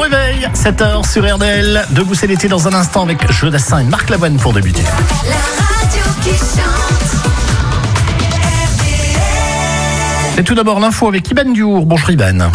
réveil, 7h sur RDL. Debout c'est l'été dans un instant avec Jodassin et Marc Lavoine pour débuter. La radio qui chante. Et tout d'abord l'info avec Iban Diour. Bonjour Iban.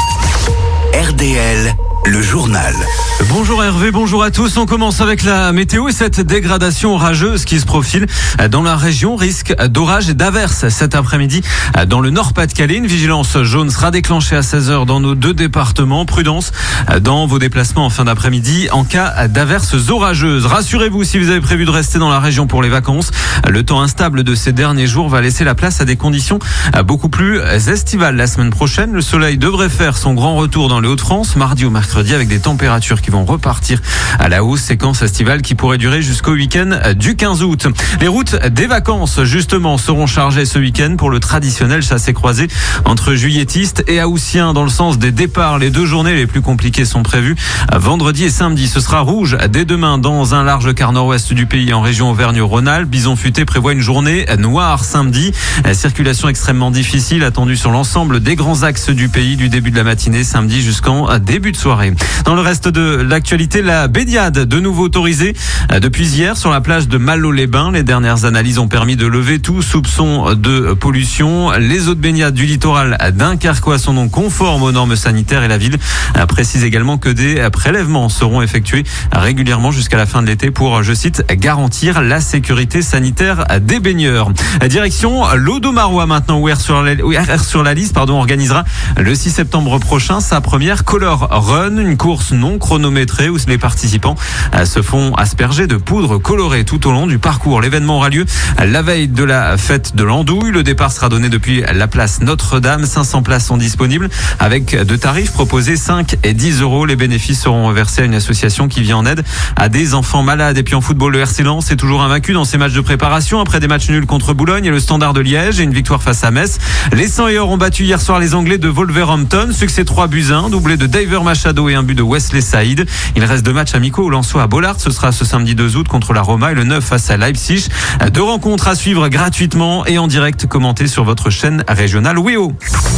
RDL, le journal. Bonjour Hervé, bonjour à tous. On commence avec la météo et cette dégradation orageuse qui se profile dans la région. Risque d'orage et d'averses cet après-midi dans le Nord-Pas-de-Calais. Une vigilance jaune sera déclenchée à 16h dans nos deux départements. Prudence dans vos déplacements en fin d'après-midi en cas d'averses orageuses. Rassurez-vous, si vous avez prévu de rester dans la région pour les vacances, le temps instable de ces derniers jours va laisser la place à des conditions beaucoup plus estivales. La semaine prochaine, le soleil devrait faire son grand retour dans les Hauts-de-France, mardi au mercredi, avec des températures qui vont repartir à la hausse, séquence estivale qui pourrait durer jusqu'au week-end du 15 août. Les routes des vacances, justement, seront chargées ce week-end pour le traditionnel chassé-croisé entre juilletistes et haussiens dans le sens des départs. Les deux journées les plus compliquées sont prévues vendredi et samedi. Ce sera rouge dès demain dans un large quart nord-ouest du pays en région Auvergne-Rhône-Alpes. Bison Futé prévoit une journée noire samedi. Circulation extrêmement difficile attendue sur l'ensemble des grands axes du pays du début de la matinée samedi jusqu'en début de soirée. Dans le reste de l'actualité, la baignade de nouveau autorisée depuis hier sur la plage de Malo-les-Bains. Les dernières analyses ont permis de lever tout soupçon de pollution. Les eaux de baignade du littoral dunkerquois sont donc conformes aux normes sanitaires et la ville précise également que des prélèvements seront effectués régulièrement jusqu'à la fin de l'été pour, je cite, garantir la sécurité sanitaire des baigneurs. Direction l'Audomarois maintenant où Air sur la liste organisera le 6 septembre prochain sa première Color Run, une course non chronométrée où les participants se font asperger de poudre colorée tout au long du parcours. L'événement aura lieu la veille de la fête de l'Andouille. Le départ sera donné depuis la place Notre-Dame. 500 places sont disponibles avec de tarifs proposés 5 et 10 euros. Les bénéfices seront reversés à une association qui vient en aide à des enfants malades. Et puis en football, le RC Lens est toujours invaincu dans ses matchs de préparation après des matchs nuls contre Boulogne et le Standard de Liège et une victoire face à Metz. Les 100 et or ont battu hier soir les Anglais de Wolverhampton. Succès 3-1, doublé de Daver Machado et un but de Wesley Saïd. Il reste 2 matchs amicaux au Lensois à Bollaert. Ce sera ce samedi 2 août contre la Roma et le 9 face à Leipzig. 2 rencontres à suivre gratuitement et en direct commentées sur votre chaîne régionale WEO.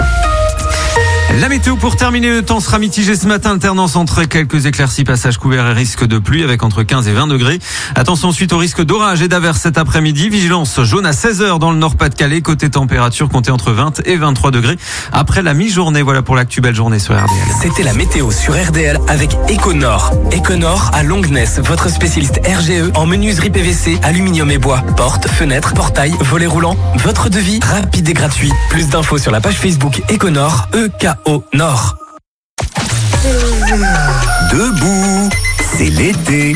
La météo pour terminer, le temps sera mitigé ce matin, alternance entre quelques éclaircies, passages couverts et risque de pluie avec entre 15 et 20 degrés. Attention ensuite au risque d'orage et d'averse cet après-midi. Vigilance jaune à 16h dans le Nord-Pas-de-Calais. Côté température, comptez entre 20 et 23 degrés après la mi-journée. Voilà pour l'actu, belle journée sur RDL. C'était la météo sur RDL avec Econor. Econor à Longnes, votre spécialiste RGE en menuiserie PVC, aluminium et bois. Portes, fenêtres, portails, volets roulants. Votre devis rapide et gratuit. Plus d'infos sur la page Facebook Econor, EKO Nord. Debout, c'est l'été.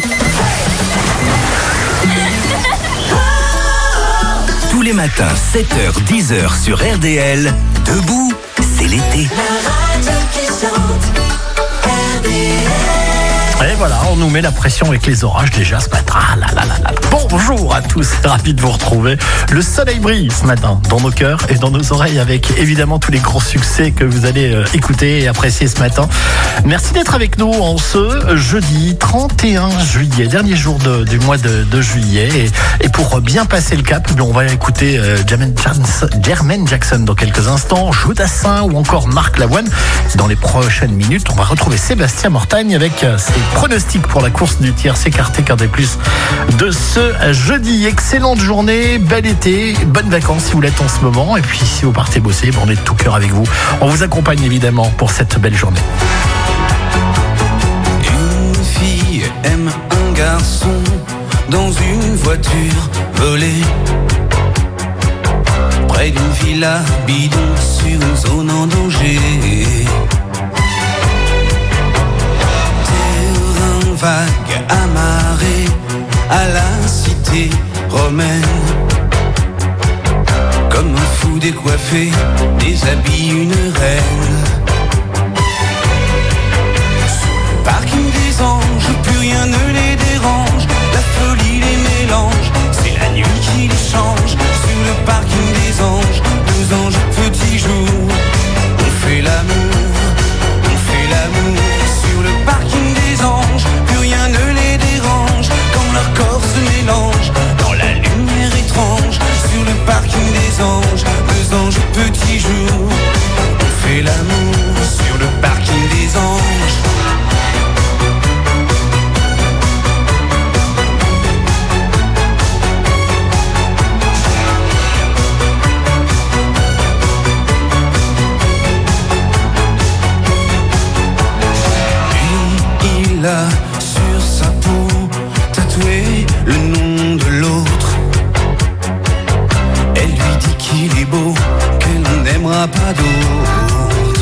Tous les matins, 7h, 10h sur RDL. Debout, c'est l'été. La radio qui chante. RDL. Et voilà, on nous met la pression avec les orages déjà ce matin. Ah là là là là. Bonjour à tous, ravi de vous retrouver. Le soleil brille ce matin dans nos cœurs et dans nos oreilles avec évidemment tous les gros succès que vous allez écouter et apprécier ce matin. Merci d'être avec nous en ce jeudi 31 juillet, dernier jour du mois de juillet. Et pour bien passer le cap, on va écouter Jermaine Jackson dans quelques instants, Jodassin ou encore Marc Lavoine. Dans les prochaines minutes, on va retrouver Sébastien Mortagne avec ses pronostics pour la course du tiercé écarté quart des plus de ce jeudi. Excellente journée, bel été, bonnes vacances si vous l'êtes en ce moment. Et puis si vous partez bosser, on est de tout cœur avec vous. On vous accompagne évidemment pour cette belle journée. Une fille aime un garçon dans une voiture volée près d'une villa bidon sur une zone en danger. Terrain vague amarré à la cité romaine. Comme un fou décoiffé, déshabille une reine. Sur le parking des anges, plus rien ne les dérange. La folie les mélange, c'est la nuit qui les change. Sur le parking des anges, 2 anges petits jours. On fait l'amour, sur le parking des anges, plus rien ne les dérange. Quand leur corps se mélange dans la lumière étrange. Sur le parking des anges, 2 anges petits jours. On fait l'amour. qu'elle a sur sa peau tatoué le nom de l'autre. Elle lui dit qu'il est beau, qu'elle n'aimera pas d'autre.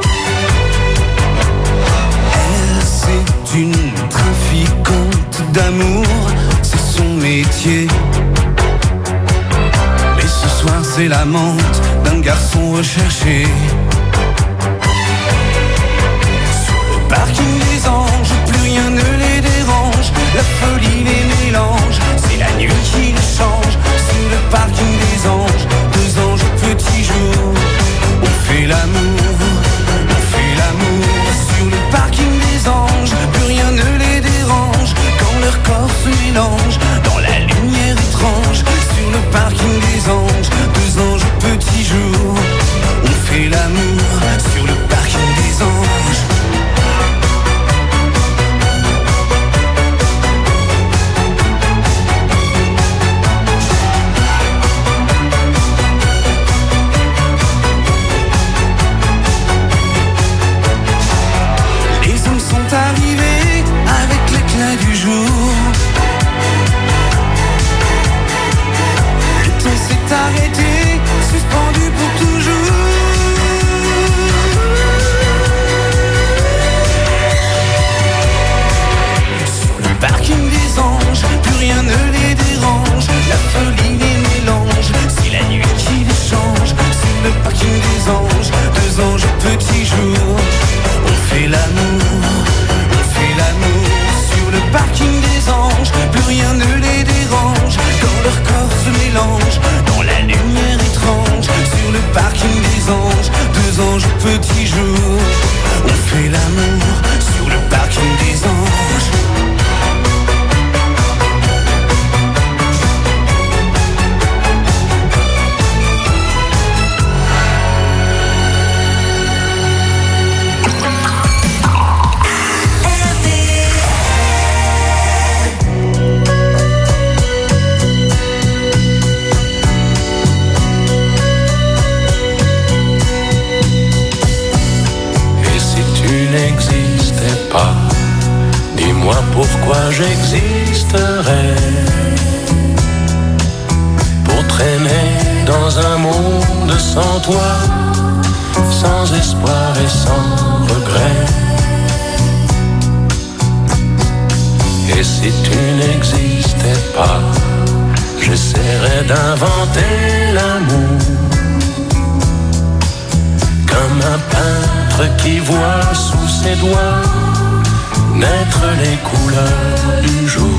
Elle, c'est une trafiquante d'amour, c'est son métier. Mais ce soir c'est l'amante d'un garçon recherché. Sur le parking des anges, plus rien ne les dérange. La folie les mélange, c'est la nuit qui les change. Sur le parking des anges, deux anges au petit jour. On fait l'amour, on fait l'amour. Sur le parking des anges, plus rien ne les dérange. Quand leur corps se mélange dans la lumière étrange. Sur le parking des anges, deux anges au petit jour. On fait l'amour sur le parking des anges. Arrivé avec l'éclat du jour. Le temps s'est arrêté, suspendu pour toujours. Sur le parking des anges, plus rien ne les dérange. La folie les mélange, c'est la nuit qui les change. Sur le parking des anges, deux anges au petit jour. On fait l'amour, l'amour sur le parking des anges, plus rien ne les dérange. Quand leur corps se mélange dans la lumière étrange. Sur le parking des anges, deux anges au petit jour. On fait l'amour sur le parking des anges. Dis-moi pourquoi j'existerais. Pour traîner dans un monde sans toi, sans espoir et sans regret. Et si tu n'existais pas, j'essaierais d'inventer l'amour. Comme un peintre qui voit sous ses doigts naître les couleurs du jour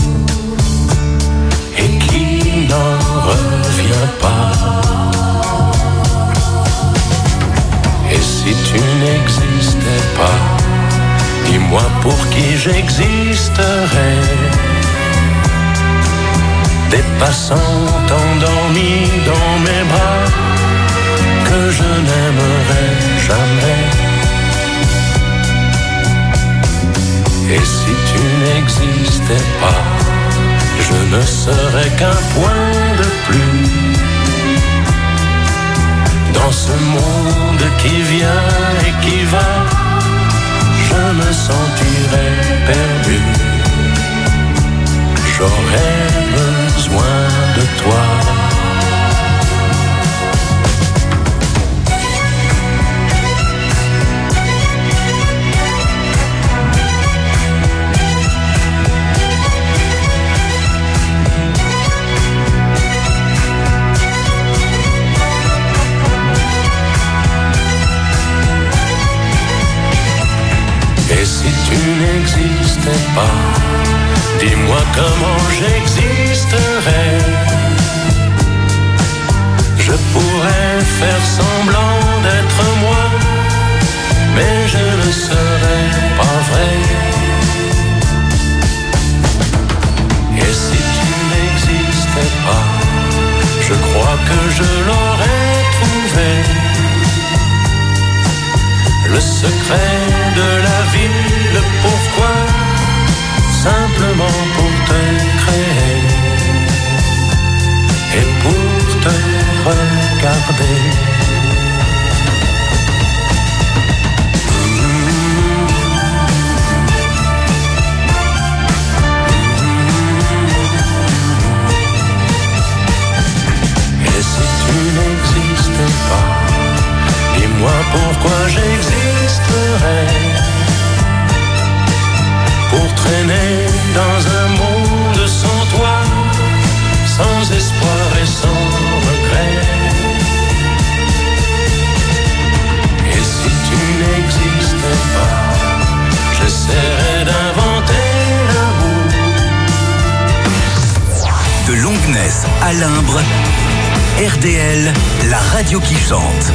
et qui n'en revient pas. Et si tu n'existais pas, dis-moi pour qui j'existerais. Des passants endormis dans mes bras que je n'aimerais jamais. Et si tu n'existais pas, je ne serais qu'un point de plus dans ce monde qui vient et qui va. Je me sentirais perdu. J'aurais besoin de toi. N'existais pas, dis-moi comment j'existerais. Je pourrais faire semblant d'être moi, mais je ne serais pas vrai. Et si tu n'existais pas, je crois que je l'aurais trouvé. Le secret de la vie, le pourquoi, simplement pour te créer et pour te regarder. pour traîner dans un monde sans toi, sans espoir et sans regret. Et si tu n'existais pas, j'essaierais d'inventer l'amour. De Longnes à Limbre, RDL, la radio qui chante.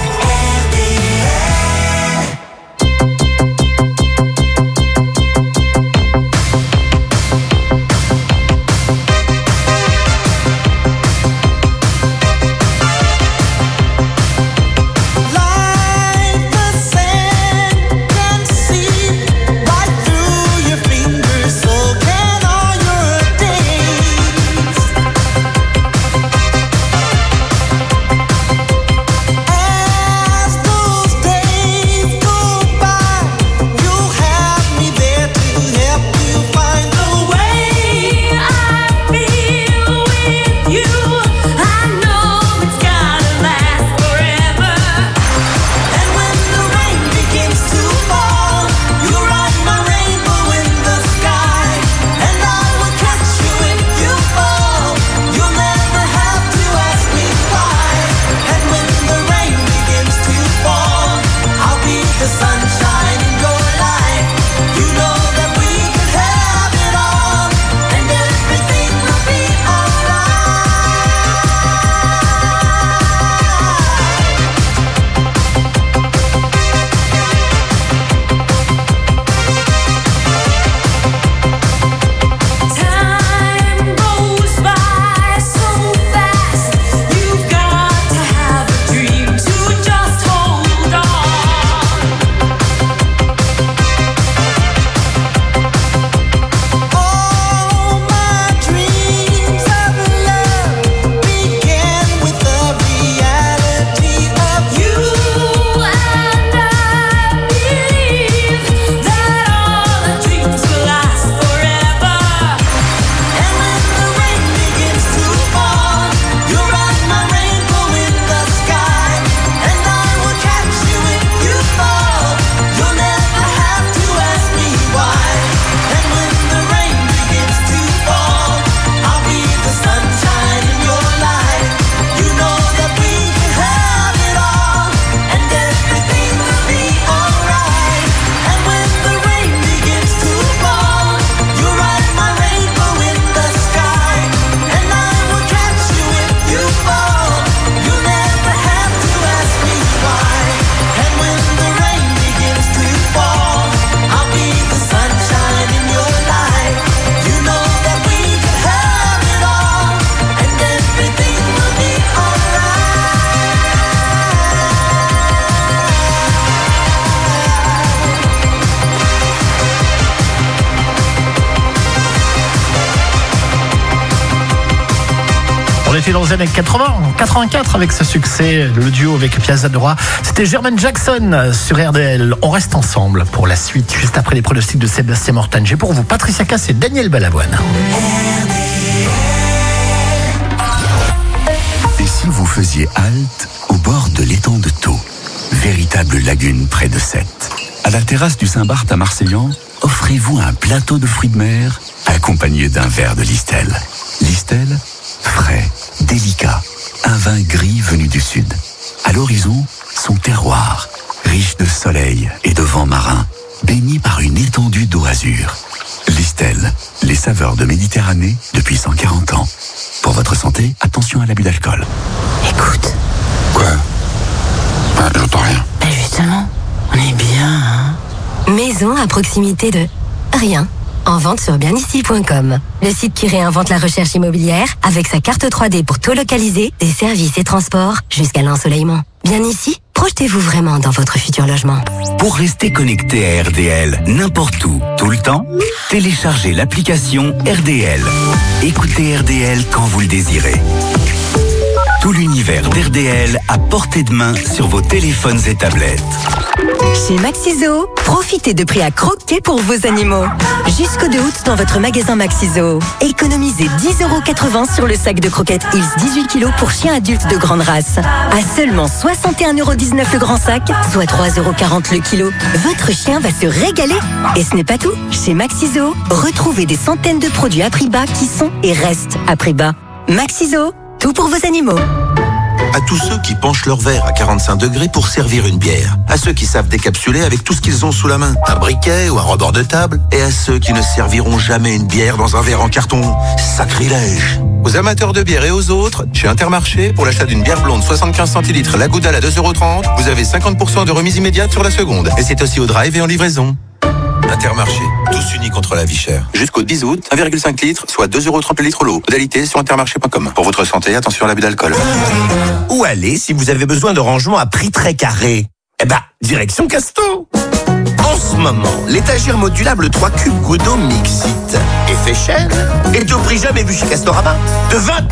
Dans les années 80, 84 avec ce succès, le duo avec Piazza Dora. C'était Jermaine Jackson sur RDL. On reste ensemble pour la suite, juste après les pronostics de Sébastien Mortan. J'ai pour vous Patricia Cass et Daniel Balavoine. Et si vous faisiez halte au bord de l'étang de Thau, véritable lagune près de Sète, à la terrasse du Saint-Barth à Marseillan, offrez-vous un plateau de fruits de mer accompagné d'un verre de Listel. Listel, frais, délicat, un vin gris venu du sud. À l'horizon, son terroir, riche de soleil et de vent marin, baigné par une étendue d'eau azur. Listel, les saveurs de Méditerranée depuis 140 ans. Pour votre santé, attention à l'abus d'alcool. Écoute. Quoi? J'entends rien. Justement, on est bien, hein? Maison à proximité de rien. En vente sur bienici.com. Le site qui réinvente la recherche immobilière avec sa carte 3D pour tout localiser, des services et transports jusqu'à l'ensoleillement. Bien ici, projetez-vous vraiment dans votre futur logement. Pour rester connecté à RDL, n'importe où, tout le temps, téléchargez l'application RDL. Écoutez RDL quand vous le désirez. Tout l'univers d'RDL à portée de main sur vos téléphones et tablettes. Chez Maxiso, profitez de prix à croquer pour vos animaux. Jusqu'au 2 août dans votre magasin Maxiso. Économisez 10,80 € sur le sac de croquettes Hills 18 kg pour chiens adultes de grande race. À seulement 61,19 € le grand sac, soit 3,40 € le kilo. Votre chien va se régaler. Et ce n'est pas tout. Chez Maxiso, retrouvez des centaines de produits à prix bas qui sont et restent à prix bas. Maxiso, tout pour vos animaux. À tous ceux qui penchent leur verre à 45 degrés pour servir une bière. À ceux qui savent décapsuler avec tout ce qu'ils ont sous la main. Un briquet ou un rebord de table. Et à ceux qui ne serviront jamais une bière dans un verre en carton. Sacrilège. Aux amateurs de bière et aux autres, chez Intermarché, pour l'achat d'une bière blonde 75 centilitres, la Goudal à 2,30 €, vous avez 50% de remise immédiate sur la seconde. Et c'est aussi au drive et en livraison. Intermarché, tous unis contre la vie chère. Jusqu'au 10 août, 1,5 litre, soit 2,30 € le litre l'eau. Modalité sur intermarché.com. Pour votre santé, attention à l'abus d'alcool. Où aller si vous avez besoin de rangement à prix très carré? Eh ben, direction Casto. En ce moment, l'étagère modulable 3 cubes Godot Mixit effet chaîne est au prix jamais vu chez Castorama de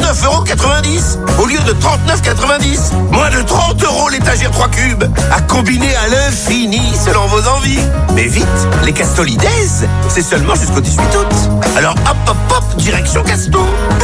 29,90 € au lieu de 39,90 €. Moins de 30 € l'étagère 3 cubes à combiner à l'infini selon vos envies. Mais vite, les Castolides, c'est seulement jusqu'au 18 août. Alors hop hop hop, direction Casto.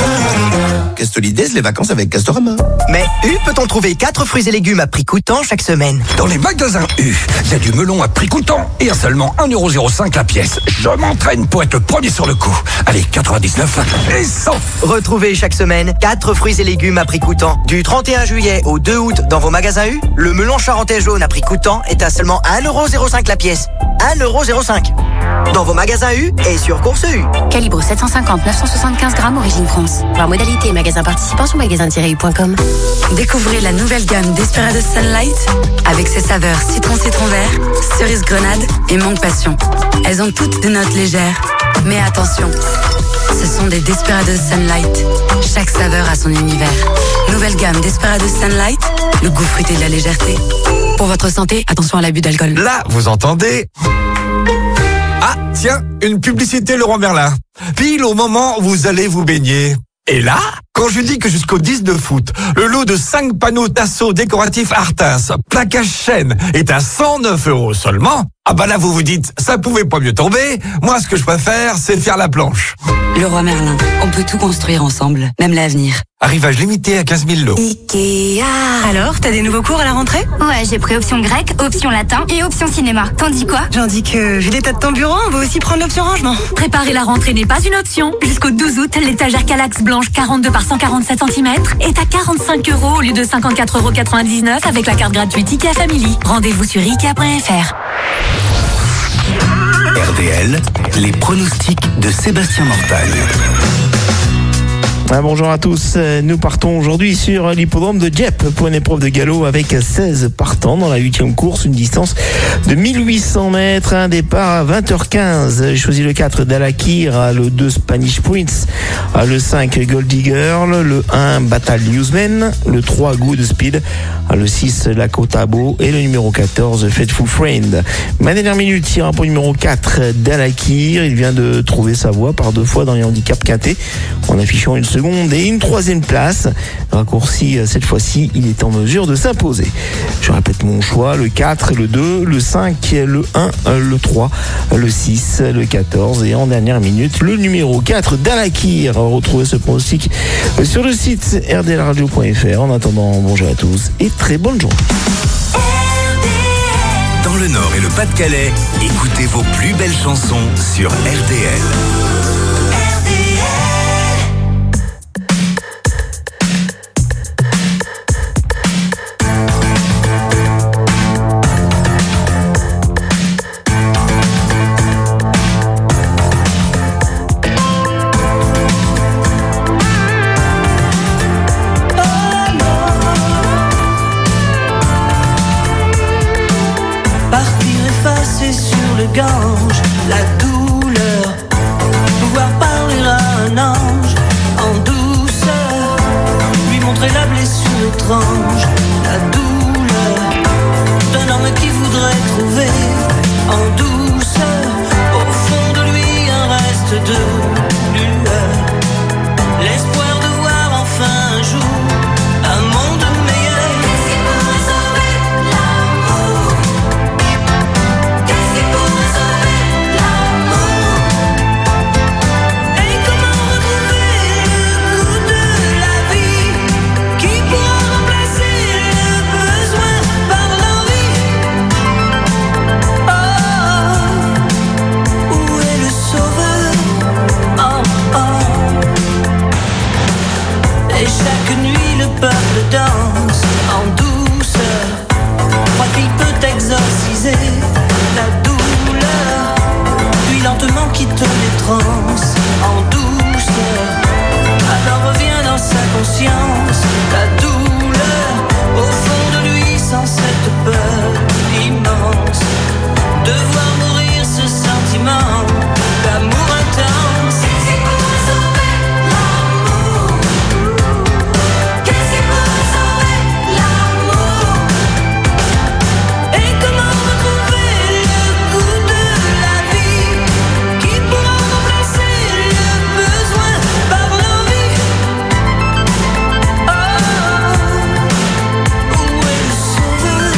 Castolides, les vacances avec Castorama. Mais U peut-on trouver 4 fruits et légumes à prix coûtant chaque semaine? Dans les magasins U, il y a du melon à prix coûtant et à seulement 1,05 € la pièce. Je m'entraîne pour être le premier sur le coup. Allez, 99 et 100. Retrouvez chaque semaine 4 fruits et légumes à prix coûtant. Du 31 juillet au 2 août dans vos magasins U, le melon charentais jaune à prix coûtant est à seulement 1,05 € la pièce. 1,05 € dans vos magasins U et sur Course U. Calibre 750, 975 grammes, origine France. Voir modalité et magasin participant sur magasin-u.com. Découvrez la nouvelle gamme Desperados Sunlight avec ses saveurs citron vert, cerise grenade et mangue passion. Elles ont toutes des notes légères. Mais attention, ce sont des Desperados Sunlight. Chaque saveur a son univers. Nouvelle gamme Desperados Sunlight, le goût fruité de la légèreté. Pour votre santé, attention à l'abus d'alcool. Là, vous entendez? Ah, tiens, une publicité Leroy Merlin. Pile au moment où vous allez vous baigner. Et là, quand je dis que jusqu'au 19 août, le lot de 5 panneaux Tasso décoratifs Artins, plaquage chêne, est à 109 € seulement, ah bah là vous vous dites, ça pouvait pas mieux tomber, moi ce que je préfère, c'est faire la planche. Leroy Merlin, on peut tout construire ensemble, même l'avenir. Arrivage limité à 15 000 lots. Ikea. Alors, t'as des nouveaux cours à la rentrée? Ouais, j'ai pris option grec, option latin et option cinéma. T'en dis quoi? J'en dis que, vu l'état de ton bureau, on va aussi prendre l'option rangement. Préparer la rentrée n'est pas une option. Jusqu'au 12 août, l'étagère Calax blanche 42 par 147 cm est à 45 € au lieu de 54,99 € avec la carte gratuite Ikea Family. Rendez-vous sur Ikea.fr. RDL, les pronostics de Sébastien Mortagne. Bonjour à tous, nous partons aujourd'hui sur l'hippodrome de Dieppe pour une épreuve de galop avec 16 partants dans la 8e course, une distance de 1800 mètres, un départ à 20h15. J'ai choisi le 4 Dalakir, le 2 Spanish Prince, le 5 Goldie Girl, le 1 Battle Newsman, le 3 Good Speed, le 6 Lakota Beau et le numéro 14 Faithful Friend. Ma dernière minute ira pour le numéro 4 Dalakir, il vient de trouver sa voie par 2 fois dans les handicaps quintés en affichant une seconde et une 3e place. Raccourci cette fois-ci, il est en mesure de s'imposer. Je répète mon choix, le 4, le 2, le 5, le 1, le 3, le 6, le 14 et en dernière minute, le numéro 4 Dalakir. Retrouvez ce pronostic sur le site rdlradio.fr. En attendant, bonjour à tous et très bonne journée. Dans le Nord et le Pas-de-Calais, écoutez vos plus belles chansons sur RDL. Partir effacer sur le gange la douleur les transes en douceur. Alors revient dans sa conscience la douleur au fond de lui sans cette peur immense de voir mourir ce sentiment d'amour intense. C'est pour sauver l'amour. C'est pour sauver l'amour. Et comment retrouver le goût de la vie qui pourra remplacer le besoin par l'envie. Où est le sauveur?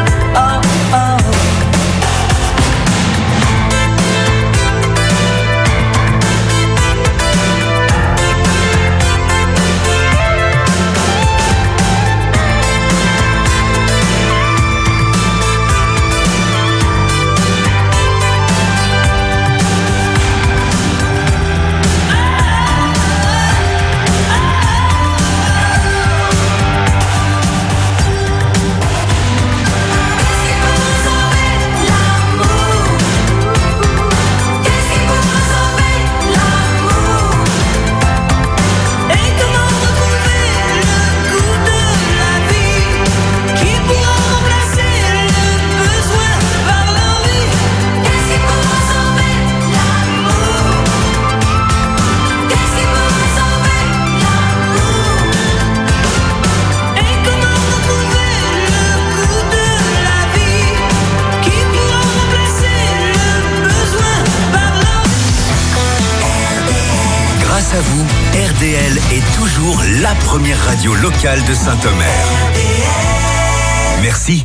Grâce à vous, RDL est toujours la première radio locale de Saint-Omer. Merci.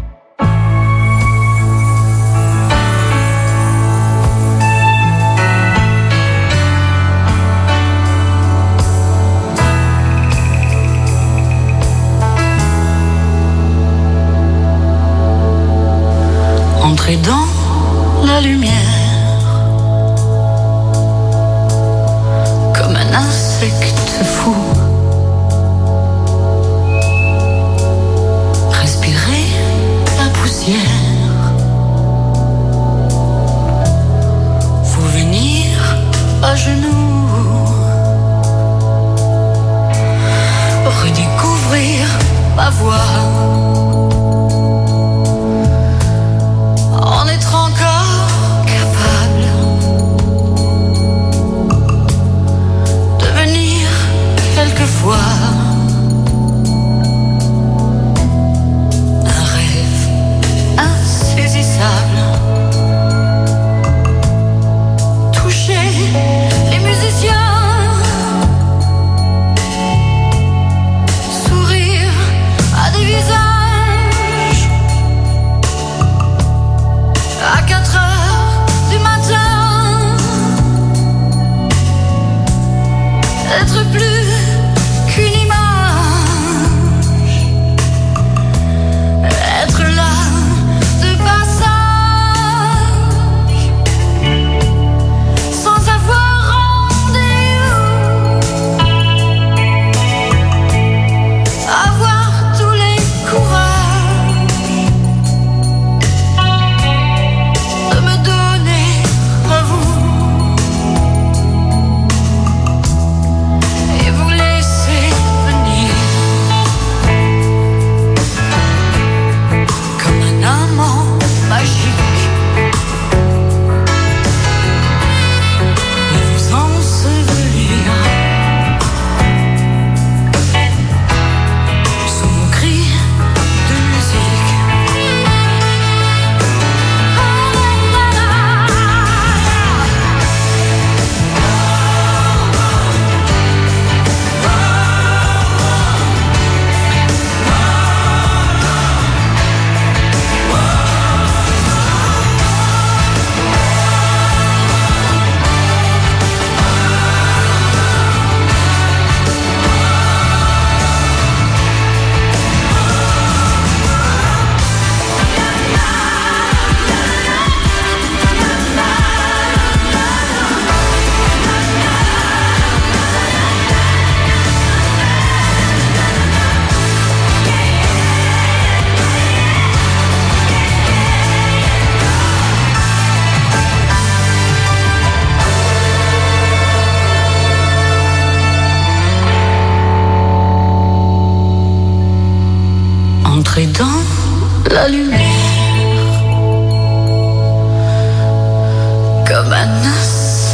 Entrez dans la lumière comme un insecte fou. Respirez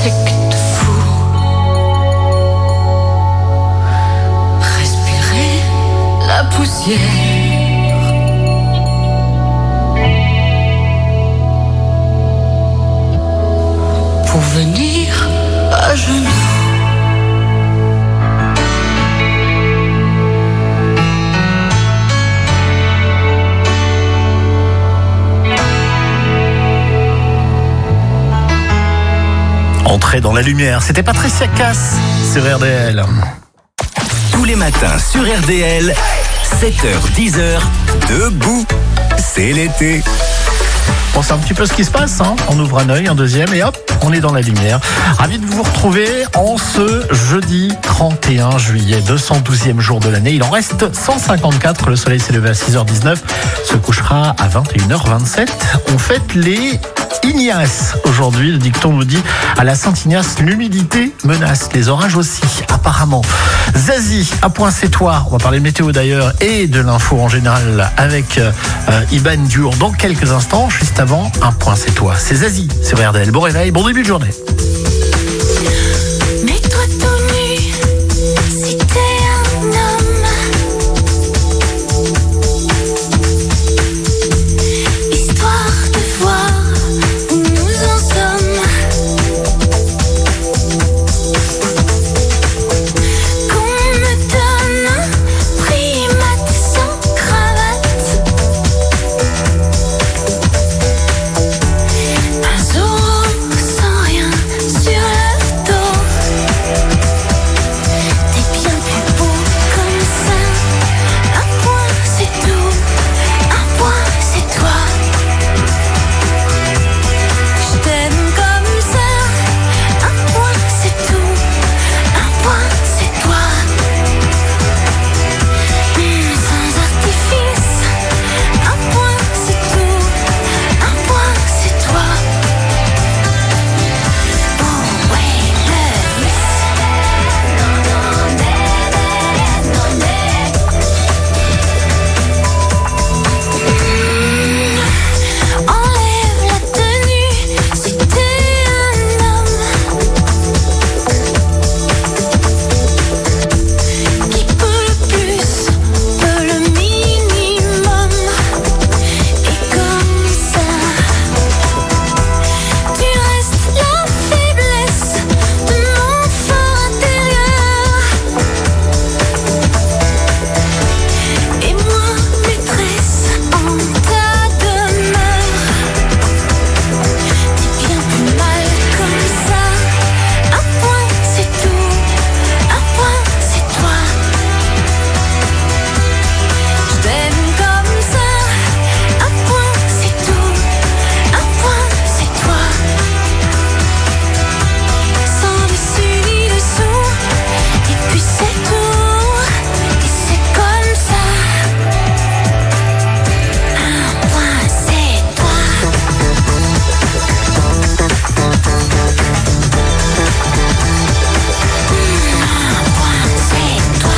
insecte fou. Respirer la poussière. Pour venir à genoux. Entrer dans la lumière, c'était Patricia Cass sur RDL. Tous les matins sur RDL, 7h, 10h, debout, c'est l'été. Bon, c'est un petit peu ce qui se passe, hein. On ouvre un œil, un deuxième et hop, on est dans la lumière. Ravi de vous retrouver en ce jeudi 31 juillet, 212e jour de l'année. Il en reste 154, le soleil s'est levé à 6h19, se couchera à 21h27. On fête les Ignace aujourd'hui. Le dicton nous dit à la Saint-Ignace, l'humidité menace, les orages aussi, apparemment. Zazie, à Point-c'est-Toi, on va parler de météo d'ailleurs et de l'info en général avec Iban Dur dans quelques instants. Juste avant, un Point-c'est-Toi. C'est Zazie sur RDL. Bon réveil, bon début de journée. Mets-toi tout nu, si t'es un homme. Histoire de voir où nous en sommes. Qu'on me donne un primate sans cravate. Un Zorro sans rien sur le dos. T'es bien plus beau comme ça. Un point c'est tout, un point c'est toi. Je t'aime comme ça. Un point c'est tout, un point c'est toi. Sans artifice. Un point c'est tout, un point c'est toi. Oh ouais, le vice. Enlève la tenue si t'es un homme. Qui peut le plus, peut le minimum. Et comme ça, tu restes la faiblesse de mon fort intérieur. Et moi, maîtresse en ta demeure. T'es bien plus mal comme ça. Un point c'est tout, un point c'est toi. Je t'aime comme ça. Un point c'est tout, un point c'est toi. Sans dessus ni dessous. Et puis c'est tout, et c'est comme ça. Un point c'est toi. Un point c'est toi.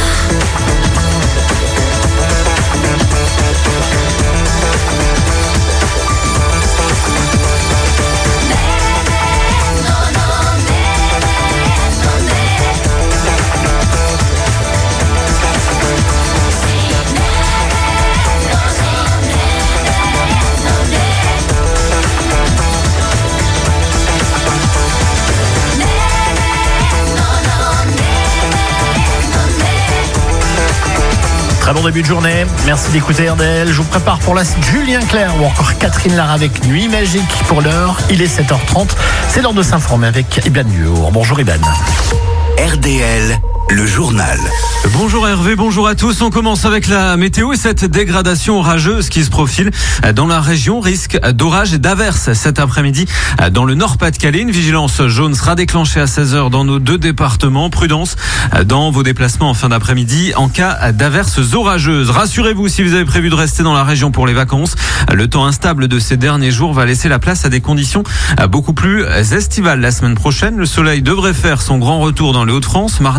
Très bon début de journée. Merci d'écouter RDL. Je vous prépare pour la suite Julien Clerc ou encore Catherine Lara avec Nuit Magique pour l'heure. Il est 7h30. C'est l'heure de s'informer avec Iban Dur. Bonjour Iban. RDL, le journal. Bonjour Hervé, bonjour à tous. On commence avec la météo et cette dégradation orageuse qui se profile dans la région. Risque d'orage et d'averses cet après-midi dans le Nord-Pas-de-Calais. Une vigilance jaune sera déclenchée à 16h dans nos deux départements. Prudence dans vos déplacements en fin d'après-midi en cas d'averses orageuses. Rassurez-vous, si vous avez prévu de rester dans la région pour les vacances, le temps instable de ces derniers jours va laisser la place à des conditions beaucoup plus estivales. La semaine prochaine, le soleil devrait faire son grand retour dans les Hauts-de-France, mardi ou mercredi.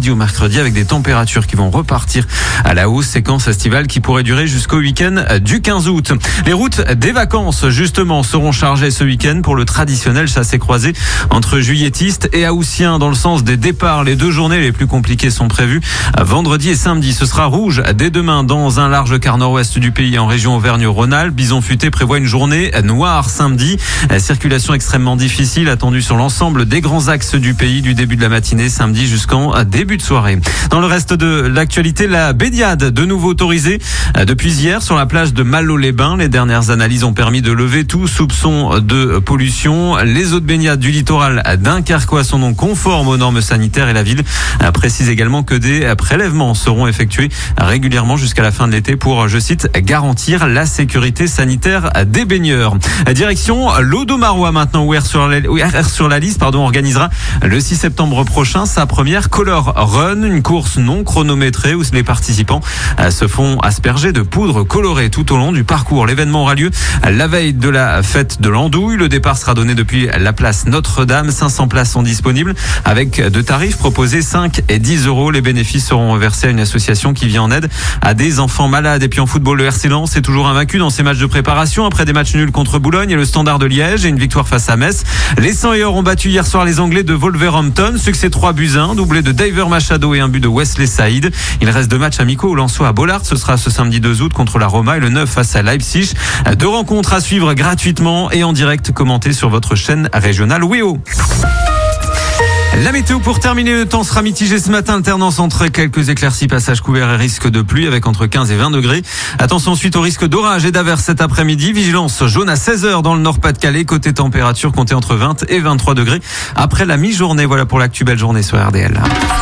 mercredi avec des températures qui vont repartir à la hausse, séquence estivale qui pourrait durer jusqu'au week-end du 15 août. Les routes des vacances, justement, seront chargées ce week-end pour le traditionnel chassé-croisé entre juilletistes et haussiens dans le sens des départs. Les 2 journées les plus compliquées sont prévues vendredi et samedi. Ce sera rouge dès demain dans un large quart nord-ouest du pays en région Auvergne-Rhône-Alpes. Bison Futé prévoit une journée noire samedi. Circulation extrêmement difficile attendue sur l'ensemble des grands axes du pays du début de la matinée samedi jusqu'en début de soirée. Dans le reste de l'actualité, la baignade de nouveau autorisée depuis hier sur la plage de Malo-les-Bains. Les dernières analyses ont permis de lever tout soupçon de pollution. Les eaux de baignade du littoral dunkerquois sont donc conformes aux normes sanitaires et la ville précise également que des prélèvements seront effectués régulièrement jusqu'à la fin de l'été pour, je cite, garantir la sécurité sanitaire des baigneurs. Direction l'Audomarois maintenant, où Air sur la liste organisera le 6 septembre prochain sa première Color Run, une course non chronométrée où les participants se font asperger de poudre colorée tout au long du parcours. L'événement aura lieu la veille de la fête de l'Andouille. Le départ sera donné depuis la place Notre-Dame. 500 places sont disponibles avec de tarifs proposés 5 et 10 euros. Les bénéfices seront versés à une association qui vient en aide à des enfants malades. Et puis en football, le RC Lens est toujours invaincu dans ses matchs de préparation après des matchs nuls contre Boulogne et le Standard de Liège et une victoire face à Metz. Les 100 et or ont battu hier soir les Anglais de Wolverhampton. Succès 3-1, doublé de Diver Machado et un but de Wesley Saïd. Il reste 2 matchs amicaux au Lensois à Bollaert. Ce sera ce samedi 2 août contre la Roma et le 9 face à Leipzig. 2 rencontres à suivre gratuitement et en direct commentées sur votre chaîne régionale WEO. La météo pour terminer, le temps sera mitigé ce matin, alternance entre quelques éclaircies, passages couverts et risque de pluie avec entre 15 et 20 degrés. Attention ensuite au risque d'orage et d'averse cet après-midi. Vigilance jaune à 16h dans le Nord-Pas-de-Calais. Côté température, comptez entre 20 et 23 degrés après la mi-journée. Voilà pour l'actu, belle journée sur RDL.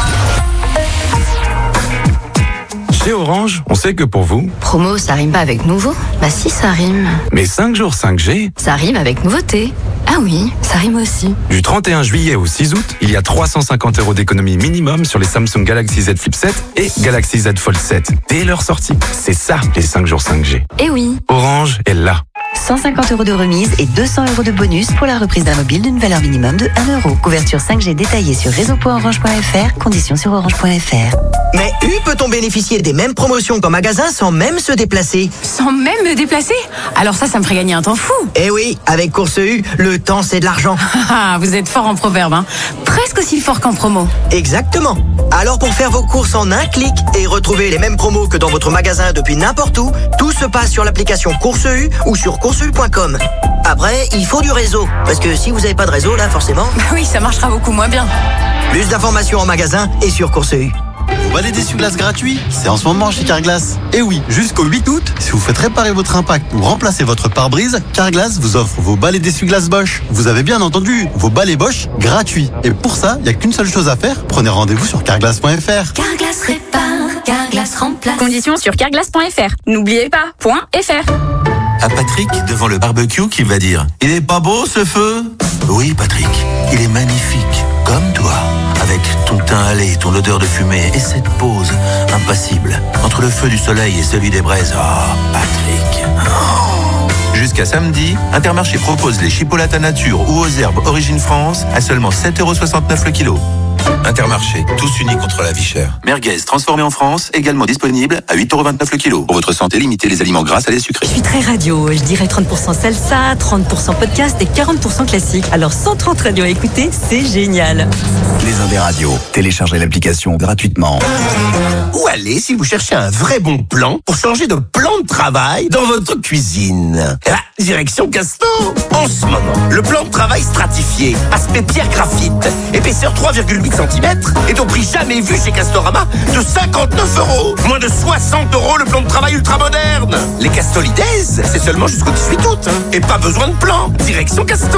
Chez Orange, on sait que pour vous... Promo, ça rime pas avec nouveau? Bah si, ça rime. Mais 5 jours 5G... Ça rime avec nouveauté. Ah oui, ça rime aussi. Du 31 juillet au 6 août, il y a 350 € d'économie minimum sur les Samsung Galaxy Z Flip 7 et Galaxy Z Fold 7 dès leur sortie. C'est ça, les 5 jours 5G. Eh oui. Orange est là. 150 € de remise et 200 € de bonus pour la reprise d'un mobile d'une valeur minimum de 1 €. Couverture 5G détaillée sur réseau.orange.fr, conditions sur orange.fr. Mais peut-on bénéficier des mêmes promotions qu'en magasin sans même se déplacer? Sans même me déplacer? Alors ça me ferait gagner un temps fou. Eh oui, avec Course U, le temps c'est de l'argent. Vous êtes fort en proverbe, hein. Presque aussi fort qu'en promo. Exactement. Alors pour faire vos courses en un clic et retrouver les mêmes promos que dans votre magasin depuis n'importe où, tout se passe sur l'application Course U ou sur courseu.com. Après, il faut du réseau, parce que si vous n'avez pas de réseau, là, forcément... Oui, ça marchera beaucoup moins bien. Plus d'informations en magasin et sur Course U. Vous balai d'essuie-glace gratuit, c'est en ce moment chez Carglass. Et oui, jusqu'au 8 août, si vous faites réparer votre impact ou remplacer votre pare-brise, Carglass vous offre vos balais d'essuie-glace Bosch. Vous avez bien entendu, vos balais Bosch gratuits. Et pour ça, il n'y a qu'une seule chose à faire, prenez rendez-vous sur carglass.fr. Carglass répare, Carglass remplace. Conditions sur carglass.fr. N'oubliez pas, .fr. À Patrick, devant le barbecue, qui va dire « Il est pas beau ce feu ?» Oui, Patrick, il est magnifique, comme toi. Avec ton teint hâlé, ton odeur de fumée et cette pose impassible entre le feu du soleil et celui des braises. Oh, Patrick. Oh. Jusqu'à samedi, Intermarché propose les chipolatas nature ou aux herbes Origine France à seulement 7,69 € le kilo. Intermarché, tous unis contre la vie chère. Merguez, transformé en France, également disponible à 8,29 € le kilo. Pour votre santé, limitez les aliments gras, salés, sucrés. Je suis très radio, je dirais 30% salsa, 30% podcast et 40% classique. Alors 130 radios à écouter, c'est génial. Les Indes radios, téléchargez l'application gratuitement. Où aller si vous cherchez un vrai bon plan pour changer de plan de travail dans votre cuisine? Eh ben, direction Casto. En ce moment, le plan de travail stratifié, aspect pierre graphite, épaisseur 3,8 cm est au prix jamais vu chez Castorama de 59 €. Moins de 60 € le plan de travail ultra moderne. Les Castolides, c'est seulement jusqu'au 18 août. Et pas besoin de plan. Direction Casto.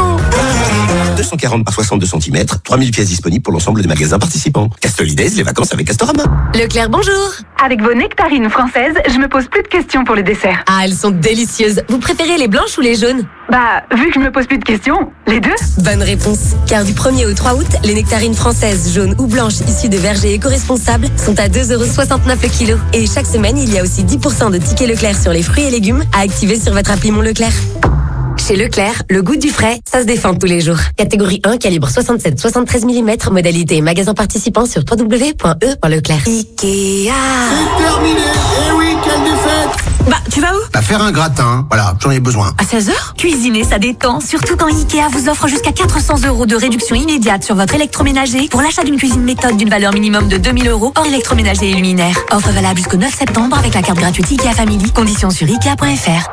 240 par 62 cm, 3000 pièces disponibles pour l'ensemble des magasins participants. Castolides, les vacances avec Castorama. Leclerc, bonjour. Avec vos nectarines françaises, je me pose plus de questions pour les desserts. Ah, elles sont délicieuses. Vous préférez les blanches ou les jaunes? Bah, vu que je me pose plus de questions, les deux. Bonne réponse. Car du 1er au 3 août, les nectarines françaises, jaunes ou blanches issues de vergers éco-responsables sont à 2,69 € le kilo. Et chaque semaine, il y a aussi 10% de tickets Leclerc sur les fruits et légumes à activer sur votre appli Mon Leclerc. Chez Leclerc, le goût du frais, ça se défend tous les jours. Catégorie 1, calibre 67-73 mm, modalité magasin participant sur www.e.leclerc. Ikea. C'est terminé. Eh oui, quelle défaite. Bah, tu vas où? Bah, faire un gratin. Voilà, j'en ai besoin. À 16h? Cuisiner, ça détend. Surtout quand Ikea vous offre jusqu'à 400 € de réduction immédiate sur votre électroménager pour l'achat d'une cuisine méthode d'une valeur minimum de 2 000 € hors électroménager et luminaire. Offre valable jusqu'au 9 septembre avec la carte gratuite Ikea Family. Conditions sur Ikea.fr.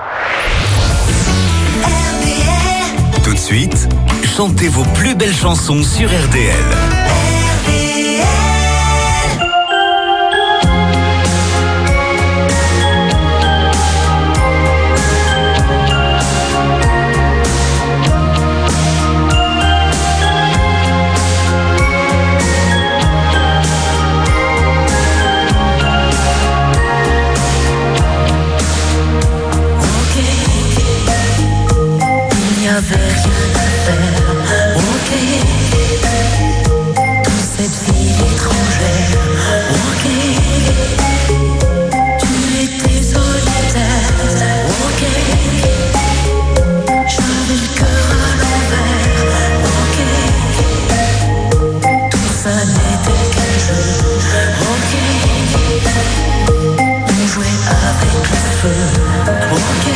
Tout de suite, chantez vos plus belles chansons sur RDL. Il n'y avait rien à faire, ok. Dans cette ville étrangère, ok. Tu étais solitaire, ok. J'avais le cœur à l'envers, ok. Tout ça n'était qu'un jeu, ok. On jouait avec le feu, ok.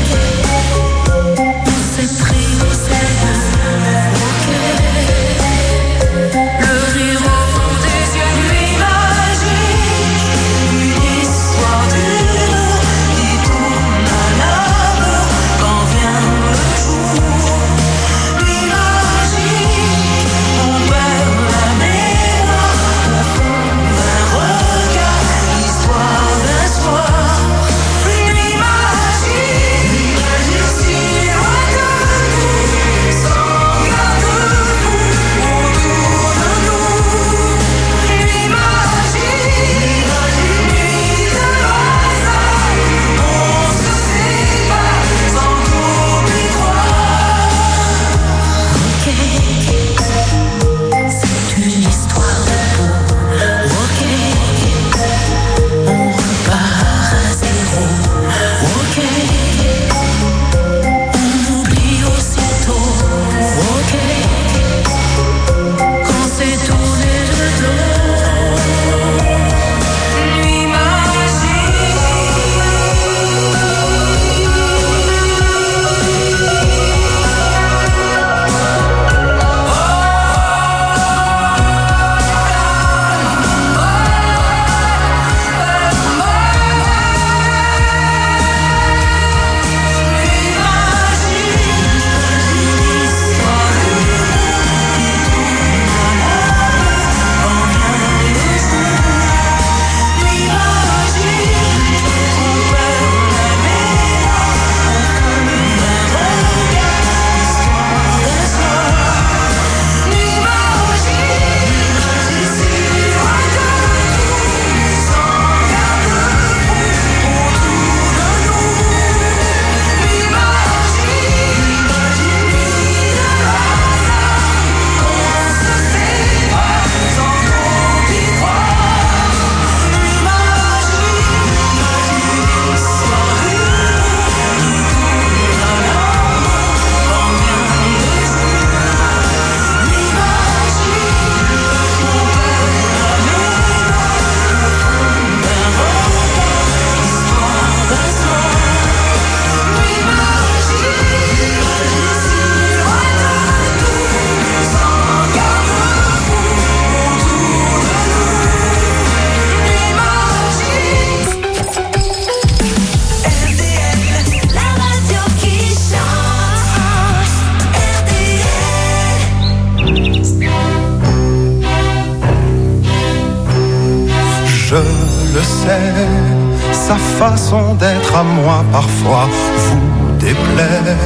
Je le sais, sa façon d'être à moi parfois vous déplaît.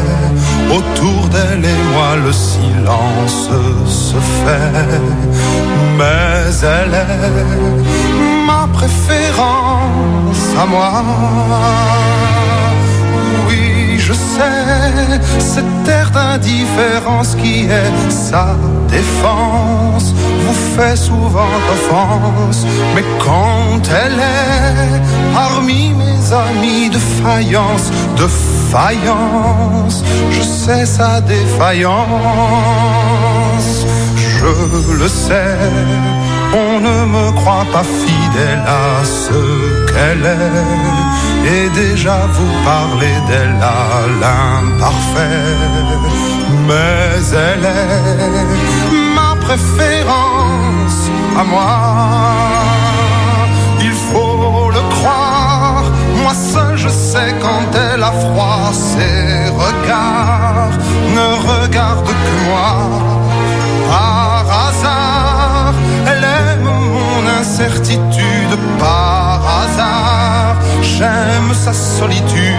Autour d'elle et moi le silence se fait, mais elle est ma préférence à moi. Oui, je sais, cette air d'indifférence qui est sa défense vous fait souvent offense. Mais quand elle est parmi mes amis de faïence, je sais sa défaillance. Je le sais, on ne me croit pas fidèle à ce qu'elle est, et déjà vous parlez d'elle à l'imparfait. Mais elle est ma préférence à moi, il faut le croire. Moi seul je sais quand elle a froid, ses regards ne regardent que moi. Par hasard, elle aime mon incertitude. Par hasard, j'aime sa solitude.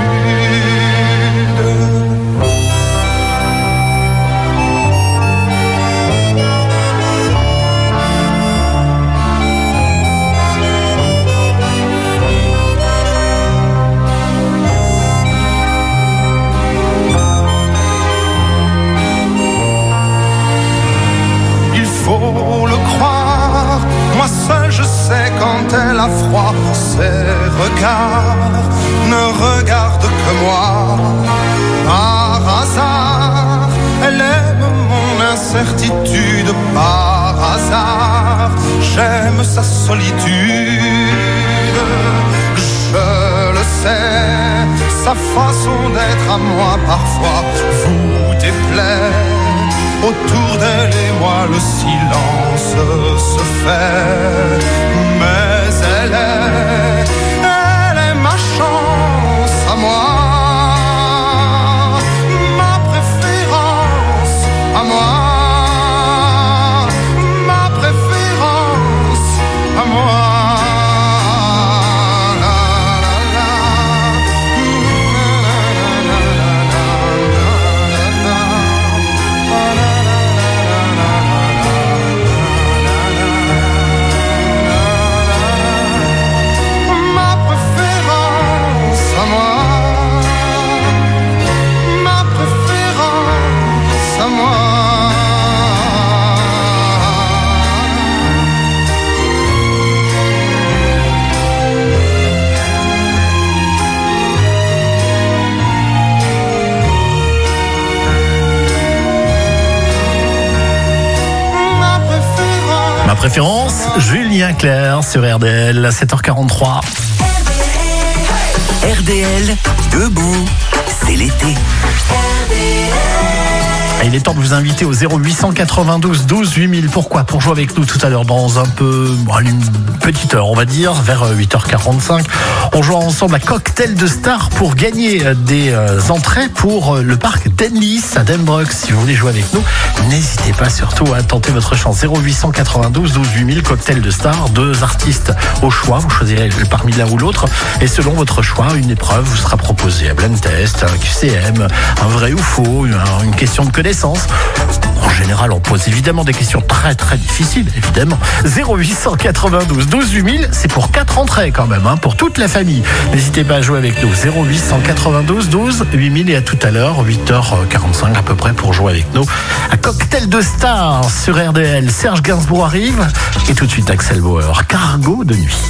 Faut le croire, moi seul je sais quand elle a froid, ses regards ne regardent que moi. Par hasard, elle aime mon incertitude. Par hasard, j'aime sa solitude. Je le sais, sa façon d'être à moi parfois vous déplaît. Autour d'elle et moi le silence se fait. Mais elle est ma chance à moi, ma préférence à moi, ma préférence à moi. Ma préférence, Julien Clerc sur RDL à 7h43. RDL, debout, c'est l'été. Il est temps de vous inviter au 0892 12 8000. Pourquoi ? Pour jouer avec nous tout à l'heure dans une petite heure, on va dire, vers 8h45. On jouera ensemble à Cocktail de Star pour gagner des entrées pour le parc d'Enlis à Denbrook. Si vous voulez jouer avec nous, n'hésitez pas surtout à tenter votre chance. 0892 12 8000, Cocktail de Star, 2 artistes au choix. Vous choisirez parmi l'un ou l'autre. Et selon votre choix, une épreuve vous sera proposée. Un blind test, un QCM, un vrai ou faux, une question de connaissance. En général, on pose évidemment des questions très très difficiles, évidemment. 0892 12 8000, c'est pour 4 entrées quand même, pour toute la famille. N'hésitez pas à jouer avec nous. 0892 12 8000 et à tout à l'heure, 8h45 à peu près pour jouer avec nous à Cocktail de Star sur RDL. Serge Gainsbourg arrive et tout de suite Axel Bauer, Cargo de nuit.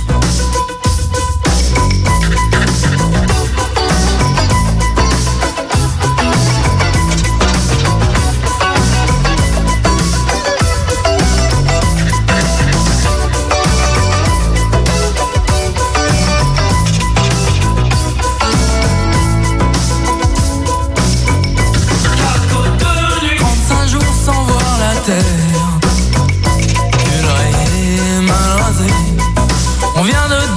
Une oreille mal rasée. On vient de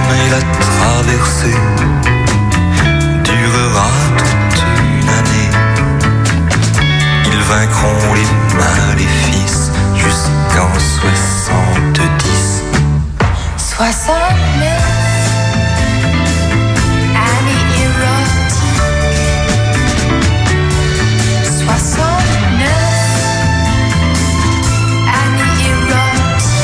et la traversée durera toute une année. Ils vaincront les maléfices jusqu'en 70. 69 années érotiques. 69 années érotiques.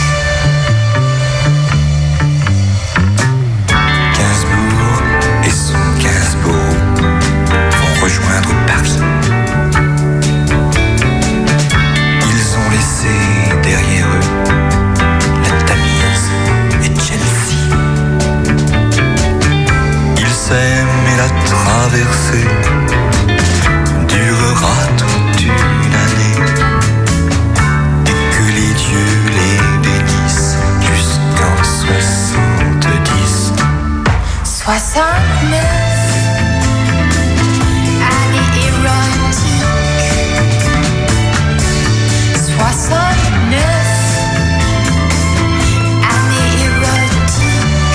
Gainsbourg et son Gainsbourg vont rejoindre Paris. Ils ont laissé derrière eux la Tamise et Chelsea. Ils s'aiment et la traversée durera toute une année. Et que les dieux les bénissent jusqu'en 70. 69 années érotiques. 69 années érotiques.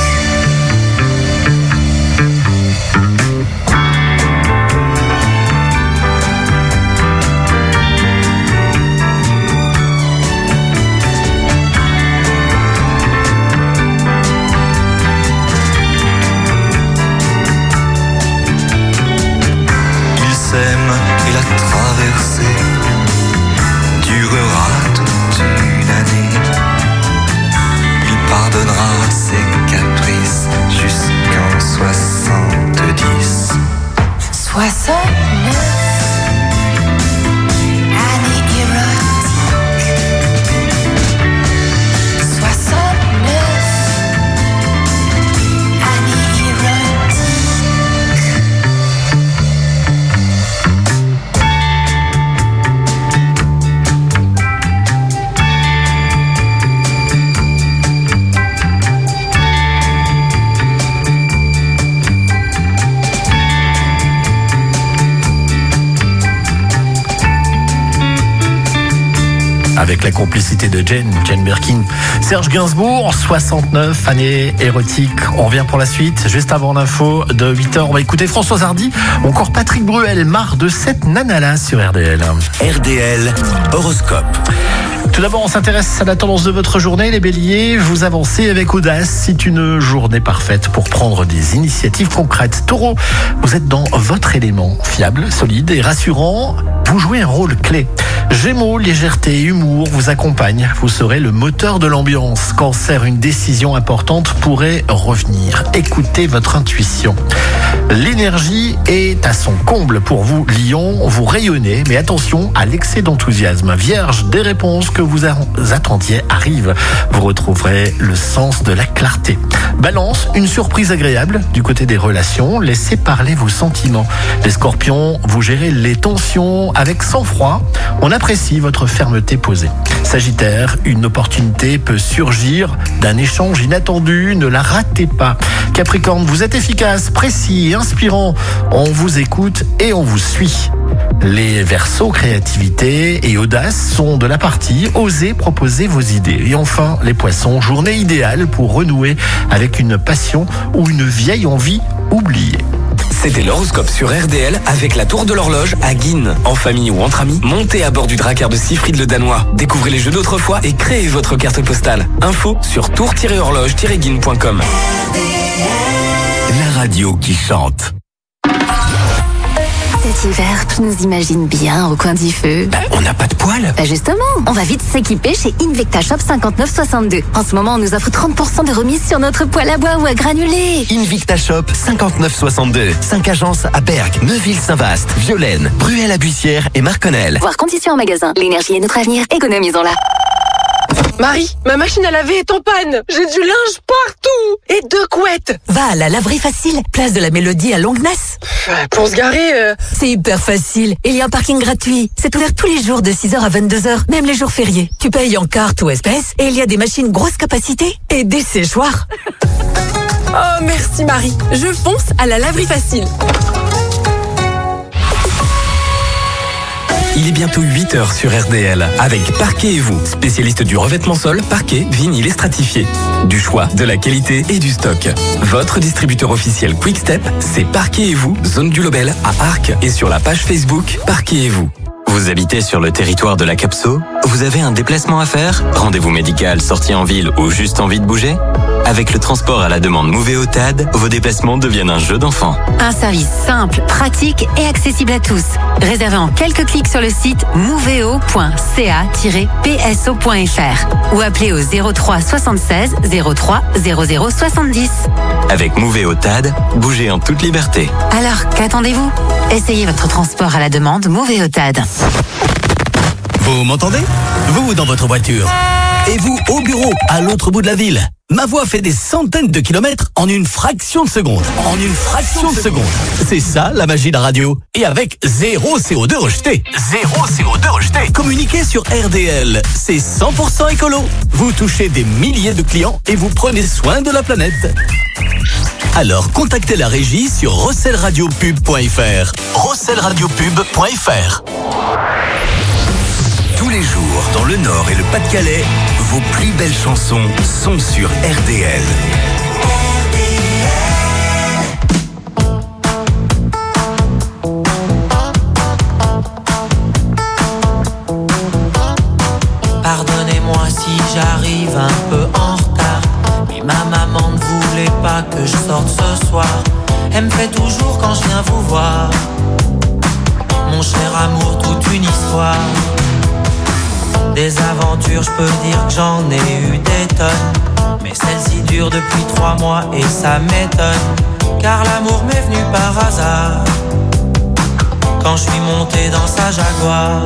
Ils s'aiment et la traversée durera toute une année. Il pardonnera ses caprices jusqu'en 70. 69 années érotiques. 69 années érotiques. Avec la complicité de Jane Birkin. Serge Gainsbourg, 69 années érotiques. On revient pour la suite. Juste avant l'info de 8h, on va écouter Françoise Hardy, ou encore Patrick Bruel, marre de cette nanala sur RDL. RDL Horoscope. Tout d'abord, on s'intéresse à la tendance de votre journée. Les béliers, vous avancez avec audace. C'est une journée parfaite pour prendre des initiatives concrètes. Taureau, vous êtes dans votre élément. Fiable, solide et rassurant. Vous jouez un rôle clé. Gémeaux, légèreté et humour vous accompagnent. Vous serez le moteur de l'ambiance. Cancer, une décision importante pourrait revenir. Écoutez votre intuition. L'énergie est à son comble pour vous, Lion. Vous rayonnez, mais attention à l'excès d'enthousiasme. Vierge, des réponses que vous attendiez arrivent. Vous retrouverez le sens de la clarté. Balance, une surprise agréable du côté des relations. Laissez parler vos sentiments. Les scorpions, vous gérez les tensions avec sang-froid. On apprécie votre fermeté posée. Sagittaire, une opportunité peut surgir d'un échange inattendu. Ne la ratez pas. Capricorne, vous êtes efficace, précis et inspirant. On vous écoute et on vous suit. Les Verseaux, créativité et audace sont de la partie. Osez proposer vos idées. Et enfin, les Poissons, journée idéale pour renouer avec une passion ou une vieille envie oubliée. C'était l'horoscope sur RDL avec la Tour de l'Horloge à Guînes. En famille ou entre amis, montez à bord du Drakkar de Siegfried le Danois. Découvrez les jeux d'autrefois et créez votre carte postale. Info sur tour-horloge-guine.com. La radio qui chante. Cet hiver, tu nous imagines bien au coin du feu. On n'a pas de poêle. Justement, on va vite s'équiper chez Invicta Shop 5962. En ce moment, on nous offre 30% de remise sur notre poêle à bois ou à granulés. Invicta Shop 5962. 5 agences à Berck, Neuville-Saint-Vaast, Violaine, Bruel-à-Bussière et Marconel. Voir conditions en magasin. L'énergie est notre avenir. Économisons-la. Marie, ma machine à laver est en panne. J'ai du linge partout et 2 couettes. Va à la laverie facile, place de la Mélodie à Longnes. Pour se garer... C'est hyper facile. Il y a un parking gratuit. C'est ouvert tous les jours de 6h à 22h, même les jours fériés. Tu payes en carte ou espèces et il y a des machines grosse capacité et des séchoirs. Oh, merci Marie. Je fonce à la laverie facile. il est bientôt 8h sur RDL. Avec Parquet et vous, spécialiste du revêtement sol, parquet, vinyle et stratifié. Du choix, de la qualité et du stock. Votre distributeur officiel Quickstep, c'est Parquet et vous, zone du Lobel à Arc et sur la page Facebook Parquet et vous. Vous habitez sur le territoire de la Capso? Vous avez un déplacement à faire? Rendez-vous médical, sortie en ville ou juste envie de bouger? Avec le transport à la demande Moveo TAD, vos déplacements deviennent un jeu d'enfant. Un service simple, pratique et accessible à tous. Réservé en quelques clics sur le site moveo.ca-pso.fr ou appelez au 03 76 03 00 70. Avec Moveo TAD, bougez en toute liberté. Alors, qu'attendez-vous? Essayez votre transport à la demande Moveo TAD. Vous m'entendez? Vous dans votre voiture. Et vous au bureau, à l'autre bout de la ville. Ma voix fait des centaines de kilomètres en une fraction de seconde. En une fraction de seconde. C'est ça la magie de la radio. Et avec zéro CO2 rejeté. Zéro CO2 rejeté. Communiquez sur RDL. C'est 100% écolo. Vous touchez des milliers de clients et vous prenez soin de la planète. Alors contactez la régie sur rosselradiopub.fr. rosselradiopub.fr. Tous les jours, dans le Nord et le Pas-de-Calais, vos plus belles chansons sont sur RDL. Pardonnez-moi si j'arrive un peu en retard, mais ma maman ne voulait pas que je sorte ce soir. Elle me fait toujours quand je viens vous voir. Mon cher amour, toute une histoire. Des aventures, je peux dire que j'en ai eu des tonnes, mais celle-ci dure depuis 3 mois et ça m'étonne, car l'amour m'est venu par hasard, quand je suis monté dans sa Jaguar.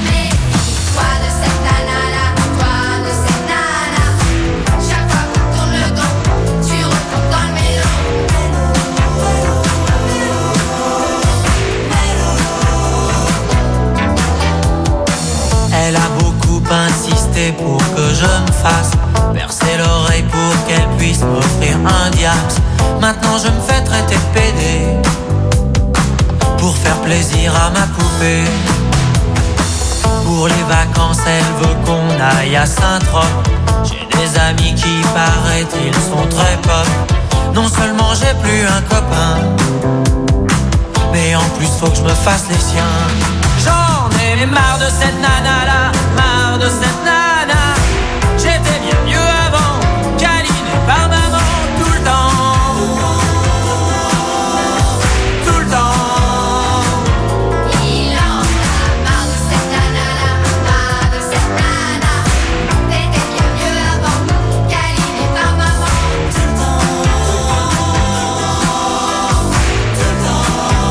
Elle a beaucoup insisté pour que je me fasse percer l'oreille pour qu'elle puisse m'offrir un diax. Maintenant je me fais traiter de pédé pour faire plaisir à ma poupée. Pour les vacances elle veut qu'on aille à Saint-Trope. J'ai des amis qui paraît-il sont très pop. Non seulement j'ai plus un copain, mais en plus faut que je me fasse les siens. J'en ai marre de cette nana là, marre de cette nana. J'étais bien mieux avant, câlinée par maman tout le temps. Tout le temps. Il en a marre de cette nana là, marre de cette nana. T'étais bien mieux avant, câlinée par maman tout le temps. Tout le temps.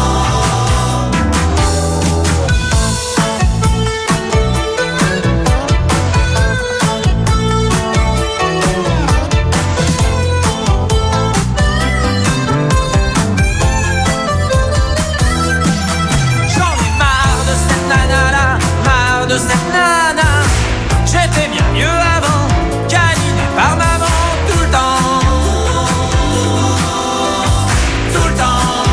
De cette nana, j'étais bien mieux avant, câlinée par maman tout le temps. Tout le temps.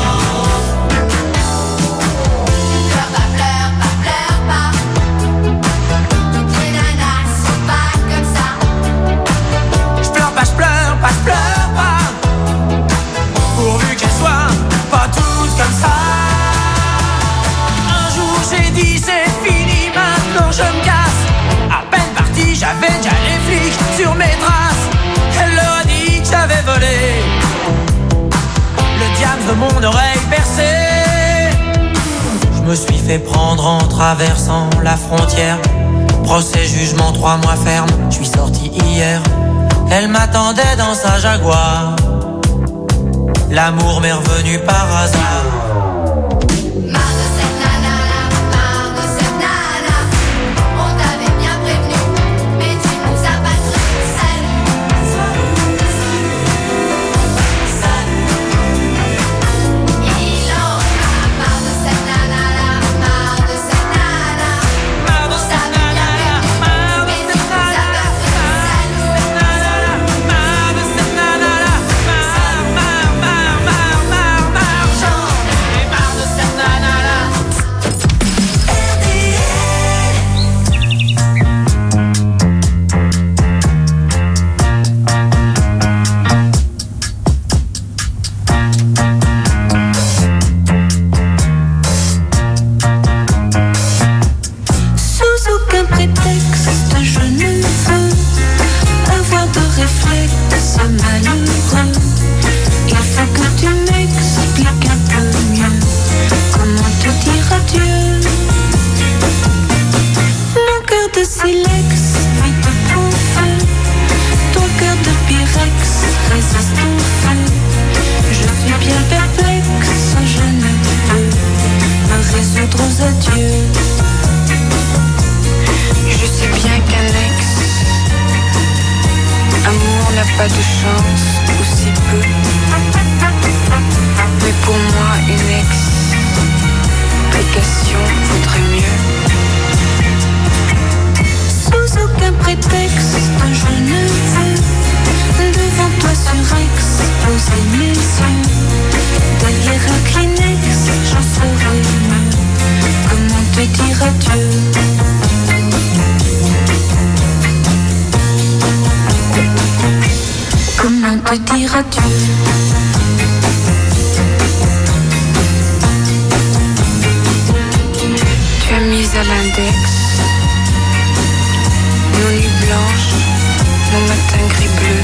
Pleure pas, pleure pas, pleure pas. Toutes les nanas sont pas comme ça. Je pleure pas, je pleure pas, je pleure pas. Pourvu qu'elles soient pas toutes comme ça. Un jour j'ai dit c'est fini. Maintenant je me casse. À peine parti, j'avais déjà les flics sur mes traces. Elle leur a dit que j'avais volé. Le diable de mon oreille percée. Je me suis fait prendre en traversant la frontière. Procès, jugement, 3 mois ferme. Je suis sorti hier. Elle m'attendait dans sa Jaguar. L'amour m'est revenu par hasard. pas de chance, ou si peu. Mais pour moi, une explication vaudrait mieux. Sous aucun prétexte, je ne veux devant toi surexposer mes yeux. Derrière un Kleenex, j'en saurai mieux. Comment te dire adieu? Comment te dire adieu? Tu as mis à l'index nos nuits blanches, nos matins gris bleus.